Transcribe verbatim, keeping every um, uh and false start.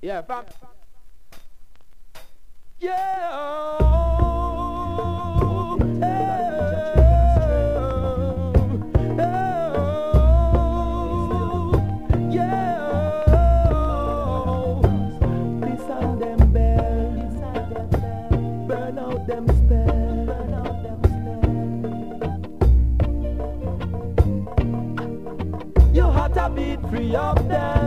Yeah, fam. Yeah. Oh, yeah. Listen them bells, burn out them spells, burn out them spells. Your heart a beat free up there.